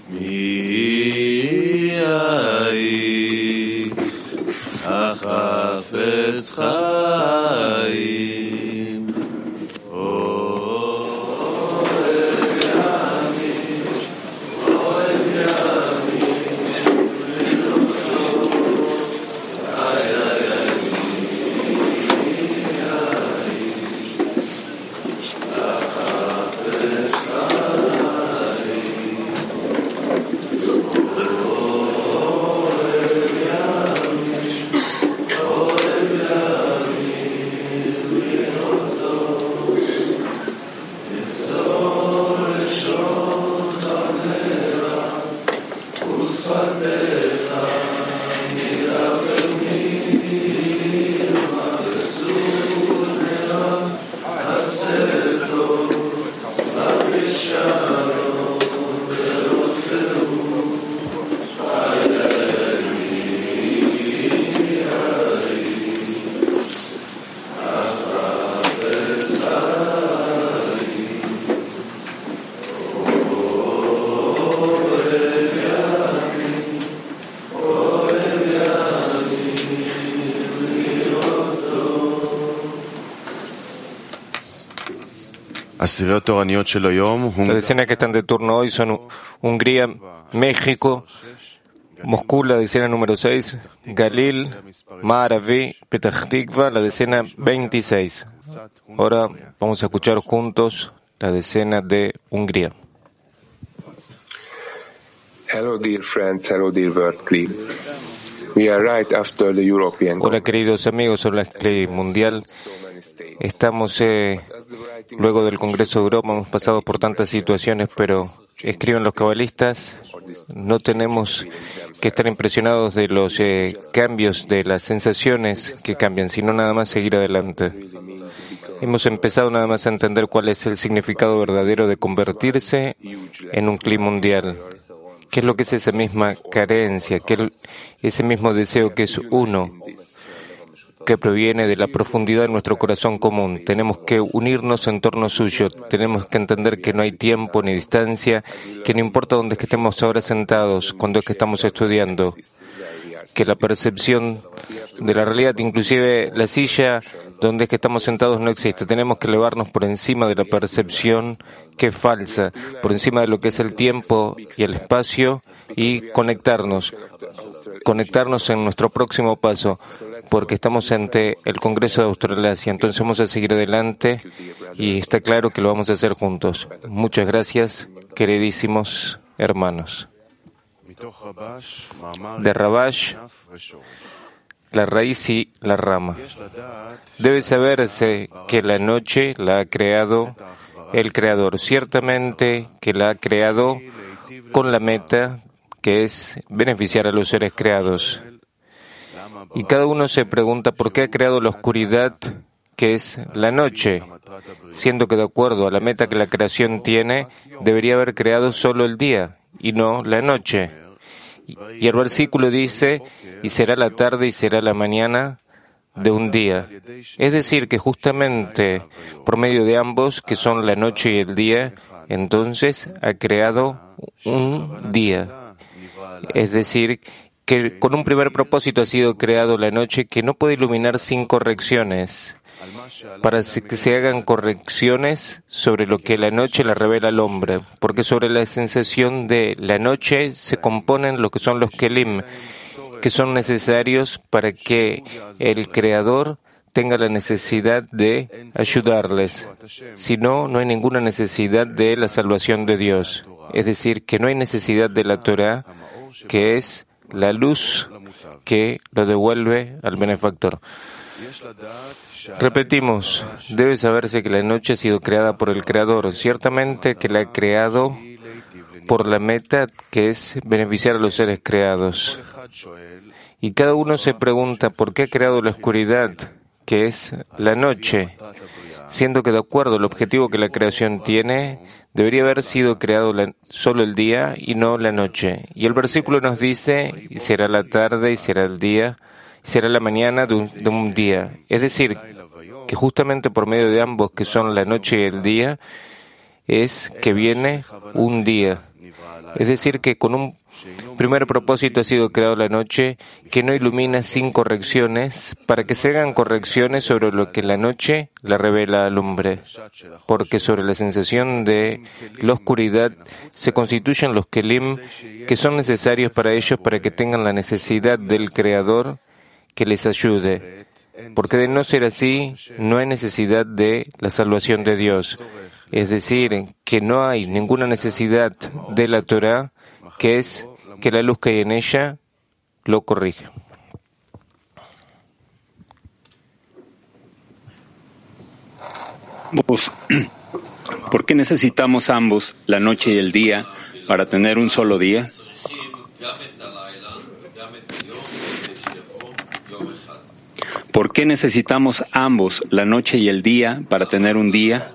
מיהי החפץ חיים Las decenas que están de turno hoy son Hungría, México, Moscú, la decena número 6, Galil, Ma'aravi, Petah Tikva, la decena 26. Ahora vamos a escuchar juntos la decena de Hungría. Hello, dear friends. Hello, dear World Clip. We are right after the European. Hola, queridos amigos, hola, CLI mundial. Estamos luego del Congreso de Europa, hemos pasado por tantas situaciones, pero escriben los cabalistas, no tenemos que estar impresionados de los cambios, de las sensaciones que cambian, sino nada más seguir adelante. Hemos empezado nada más a entender cuál es el significado verdadero de convertirse en un CLI mundial. ¿Qué es lo que es esa misma carencia? ¿Qué es ese mismo deseo que es uno, que proviene de la profundidad de nuestro corazón común? Tenemos que unirnos en torno suyo. Tenemos que entender que no hay tiempo ni distancia, que no importa dónde es que estemos ahora sentados, cuando es que estamos estudiando, que la percepción de la realidad, inclusive la silla donde es que estamos sentados, no existe. Tenemos que elevarnos por encima de la percepción que es falsa, por encima de lo que es el tiempo y el espacio, y conectarnos en nuestro próximo paso, porque estamos ante el Congreso de Australasia. Entonces vamos a seguir adelante y está claro que lo vamos a hacer juntos. Muchas gracias, queridísimos hermanos. De Rabash, la raíz y la rama. Debe saberse que la noche la ha creado el Creador. Ciertamente que la ha creado con la meta que es beneficiar a los seres creados. Y cada uno se pregunta por qué ha creado la oscuridad, que es la noche, siendo que de acuerdo a la meta que la creación tiene, debería haber creado solo el día y no la noche. Y el versículo dice, y será la tarde y será la mañana de un día. Es decir, que justamente por medio de ambos, que son la noche y el día, entonces ha creado un día. Es decir, que con un primer propósito ha sido creado la noche, que no puede iluminar sin correcciones, para que se hagan correcciones sobre lo que la noche le revela al hombre, porque sobre la sensación de la noche se componen lo que son los kelim, que son necesarios para que el Creador tenga la necesidad de ayudarles. Si no, no hay ninguna necesidad de la salvación de Dios. Es decir, que no hay necesidad de la Torah, que es la luz que lo devuelve al benefactor. Repetimos, debe saberse que la noche ha sido creada por el Creador. Ciertamente que la ha creado por la meta que es beneficiar a los seres creados. Y cada uno se pregunta por qué ha creado la oscuridad, que es la noche, siendo que de acuerdo al objetivo que la creación tiene, debería haber sido creado solo el día y no la noche. Y el versículo nos dice, y será la tarde y será el día, y será la mañana de un día. Es decir, que justamente por medio de ambos, que son la noche y el día, es que viene un día. Es decir, que con un primer propósito ha sido creado la noche, que no ilumina sin correcciones, para que se hagan correcciones sobre lo que la noche la revela al hombre. Porque sobre la sensación de la oscuridad se constituyen los kelim que son necesarios para ellos para que tengan la necesidad del Creador que les ayude. Porque de no ser así, no hay necesidad de la salvación de Dios. Es decir, que no hay ninguna necesidad de la Torah, que es que la luz que hay en ella lo corrige. ¿Por qué necesitamos ambos, la noche y el día, para tener un solo día? ¿Por qué necesitamos ambos, la noche y el día, para tener un día?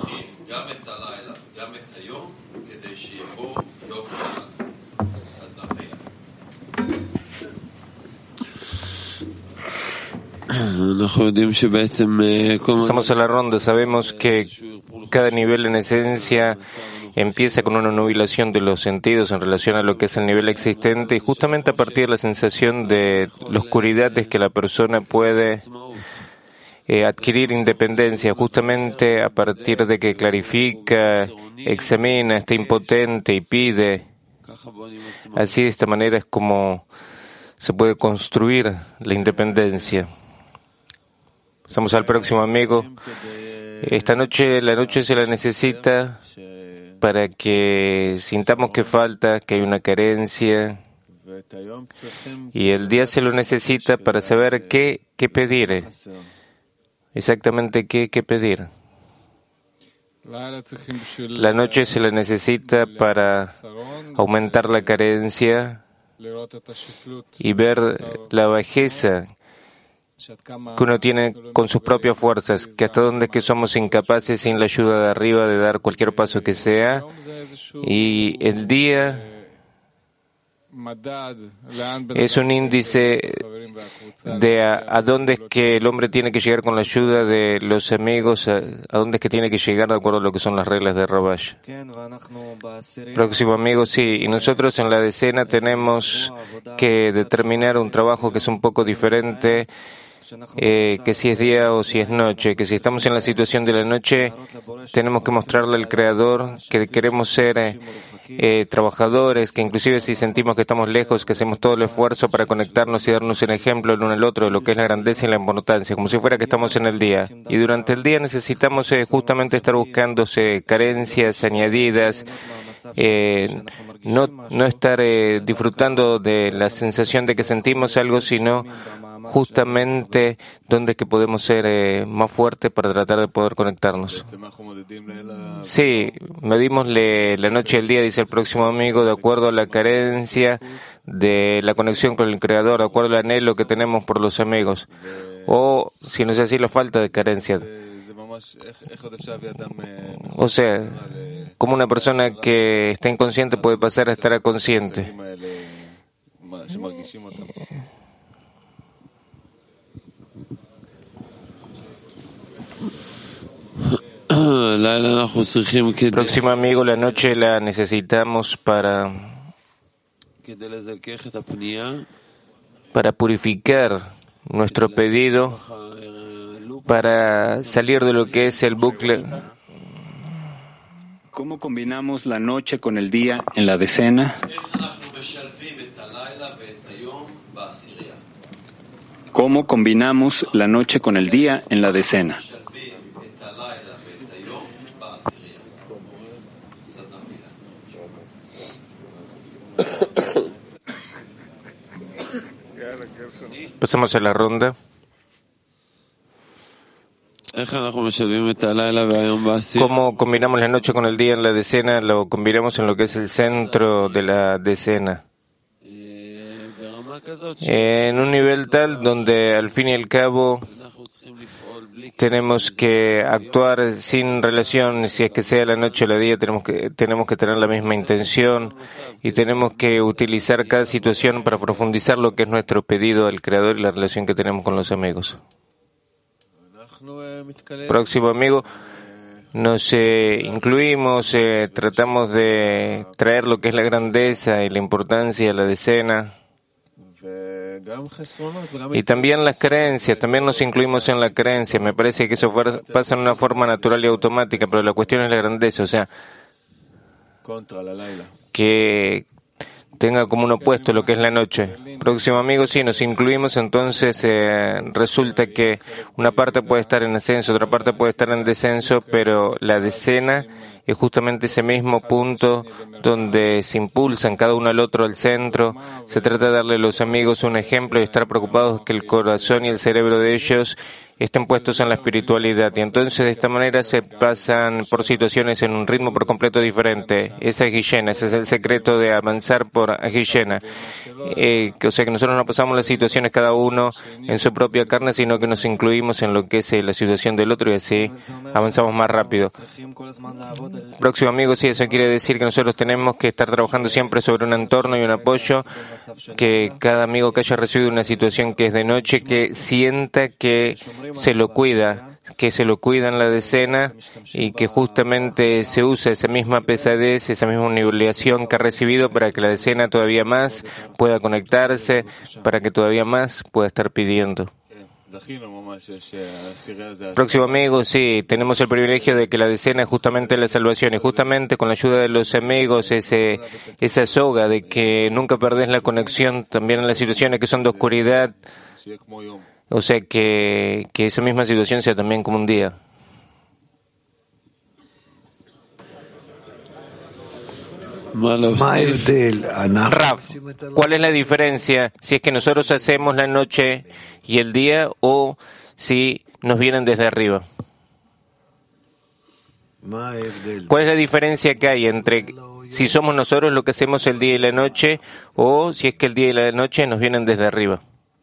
Estamos en la ronda, sabemos que cada nivel en esencia empieza con una nubilación de los sentidos en relación a lo que es el nivel existente y justamente a partir de la sensación de la oscuridad es que la persona puede adquirir independencia, justamente a partir de que clarifica, examina, está impotente y pide. Así de esta manera es como se puede construir la independencia. Pasamos al próximo amigo. Esta noche, la noche se la necesita para que sintamos que falta, que hay una carencia. Y el día se lo necesita para saber qué pedir. Exactamente qué pedir. La noche se la necesita para aumentar la carencia y ver la bajeza que uno tiene con sus propias fuerzas, que hasta dónde es que somos incapaces sin la ayuda de arriba de dar cualquier paso que sea, y el día es un índice de a dónde es que el hombre tiene que llegar con la ayuda de los amigos, a dónde es que tiene que llegar de acuerdo a lo que son las reglas de Rabash. Próximo amigo, sí, y nosotros en la decena tenemos que determinar un trabajo que es un poco diferente, que si es día o si es noche, que si estamos en la situación de la noche, tenemos que mostrarle al Creador que queremos ser trabajadores, que inclusive si sentimos que estamos lejos, que hacemos todo el esfuerzo para conectarnos y darnos un ejemplo el uno al otro de lo que es la grandeza y la importancia, como si fuera que estamos en el día. Y durante el día necesitamos justamente estar buscándose carencias añadidas, no estar disfrutando de la sensación de que sentimos algo, sino justamente donde es que podemos ser más fuertes para tratar de poder conectarnos. Sí, medimos la noche y el día, dice el próximo amigo, de acuerdo a la carencia de la conexión con el Creador, de acuerdo al anhelo que tenemos por los amigos, o si no es así, la falta de carencia. O sea, como una persona que está inconsciente puede pasar a estar consciente. Próximo amigo, la noche la necesitamos para purificar nuestro pedido, para salir de lo que es el bucle. ¿Cómo combinamos la noche con el día en la decena? ¿Cómo combinamos la noche con el día en la decena? Pasamos a la ronda. ¿Cómo combinamos la noche con el día en la decena? Lo combinamos en lo que es el centro de la decena. En un nivel tal donde al fin y al cabo tenemos que actuar sin relación, si es que sea la noche o el día, tenemos que tener la misma intención y tenemos que utilizar cada situación para profundizar lo que es nuestro pedido al Creador y la relación que tenemos con los amigos. Próximo amigo, nos incluimos, tratamos de traer lo que es la grandeza y la importancia de la decena. Y también las creencias, también nos incluimos en la creencia. Me parece que eso pasa en una forma natural y automática, pero la cuestión es la grandeza, o sea, que tenga como un opuesto lo que es la noche. Próximo amigo, sí, nos incluimos, entonces resulta que una parte puede estar en ascenso, otra parte puede estar en descenso, pero la decena es justamente ese mismo punto donde se impulsan cada uno al otro al centro. Se trata de darle a los amigos un ejemplo y estar preocupados que el corazón y el cerebro de ellos estén puestos en la espiritualidad. Y entonces de esta manera se pasan por situaciones en un ritmo por completo diferente. Esa es Guillena, ese es el secreto de avanzar por Guillena. O sea que nosotros no pasamos las situaciones cada uno en su propia carne, sino que nos incluimos en lo que es la situación del otro y así avanzamos más rápido. Próximo amigo, sí, eso quiere decir que nosotros tenemos que estar trabajando siempre sobre un entorno y un apoyo, que cada amigo que haya recibido una situación que es de noche, que sienta que se lo cuida en la decena y que justamente se usa esa misma pesadez, esa misma nivelación que ha recibido para que la decena todavía más pueda conectarse, para que todavía más pueda estar pidiendo. Próximo amigo, sí, tenemos el privilegio de que la decena es justamente la salvación y justamente con la ayuda de los amigos, esa soga de que nunca perdés la conexión también en las situaciones que son de oscuridad. O sea que esa misma situación sea también como un día. Rav, ¿cuál es la diferencia si es que nosotros hacemos la noche y el día o si nos vienen desde arriba? ¿Cuál es la diferencia que hay entre si somos nosotros lo que hacemos el día y la noche o si es que el día y la noche nos vienen desde arriba?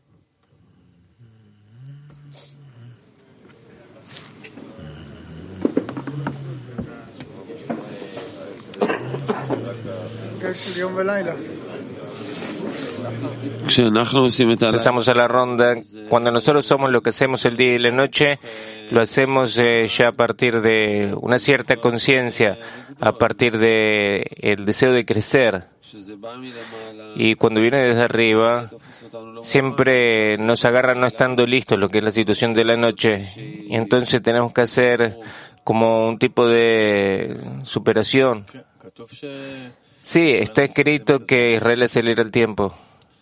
Empezamos a la ronda. Cuando nosotros somos lo que hacemos el día y la noche, lo hacemos ya a partir de una cierta conciencia, a partir de el deseo de crecer. Y cuando viene desde arriba, siempre nos agarra no estando listos, lo que es la situación de la noche. Y entonces tenemos que hacer como un tipo de superación. Sí, está escrito que Israel acelera el tiempo.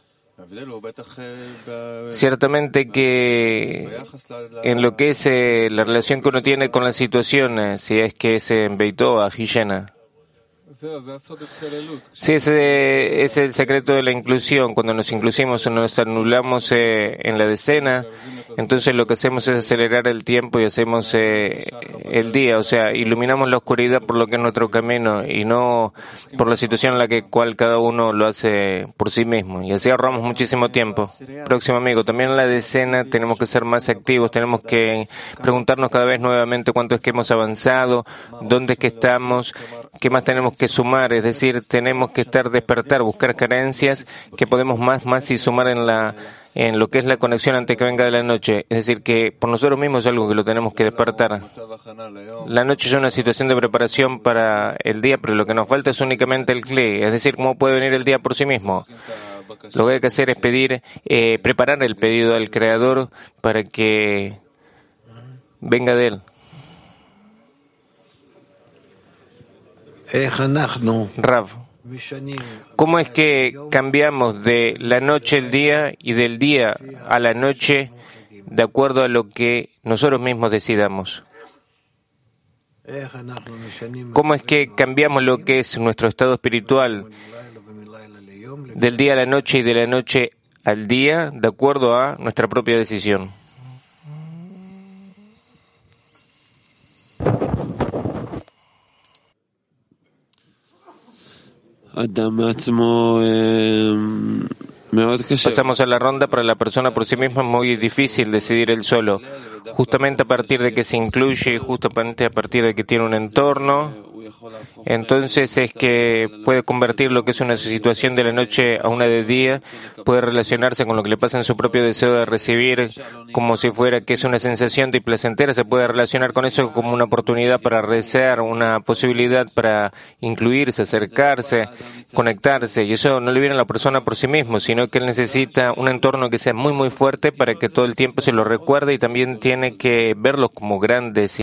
Ciertamente que en lo que es la relación que uno tiene con las situaciones, si es que es en Beitó, a Guillena. Sí, ese es el secreto de la inclusión. Cuando nos incluimos o nos anulamos en la decena, entonces lo que hacemos es acelerar el tiempo y hacemos el día, o sea, iluminamos la oscuridad por lo que es nuestro camino y no por la situación en la cual cada uno lo hace por sí mismo. Y así ahorramos muchísimo tiempo. Próximo amigo, también en la decena tenemos que ser más activos, tenemos que preguntarnos cada vez nuevamente cuánto es que hemos avanzado, dónde es que estamos, qué más tenemos que sumar, es decir, tenemos que despertar, buscar carencias que podemos más y sumar en lo que es la conexión antes que venga de la noche. Es decir, que por nosotros mismos es algo que lo tenemos que despertar. La noche es una situación de preparación para el día, pero lo que nos falta es únicamente el Kli, es decir, cómo puede venir el día por sí mismo. Lo que hay que hacer es preparar el pedido al Creador para que venga de él. Rav, ¿cómo es que cambiamos de la noche al día y del día a la noche de acuerdo a lo que nosotros mismos decidamos? ¿Cómo es que cambiamos lo que es nuestro estado espiritual del día a la noche y de la noche al día de acuerdo a nuestra propia decisión? Pasamos a la ronda. Para la persona por sí misma es muy difícil decidir él solo, justamente a partir de que se incluye, justamente a partir de que tiene un entorno. Entonces es que puede convertir lo que es una situación de la noche a una de día, puede relacionarse con lo que le pasa en su propio deseo de recibir, como si fuera que es una sensación de placentera, se puede relacionar con eso como una oportunidad para rezar, una posibilidad para incluirse, acercarse, conectarse, y eso no le viene a la persona por sí mismo, sino que él necesita un entorno que sea muy muy fuerte para que todo el tiempo se lo recuerde y también tiene que verlos como grandes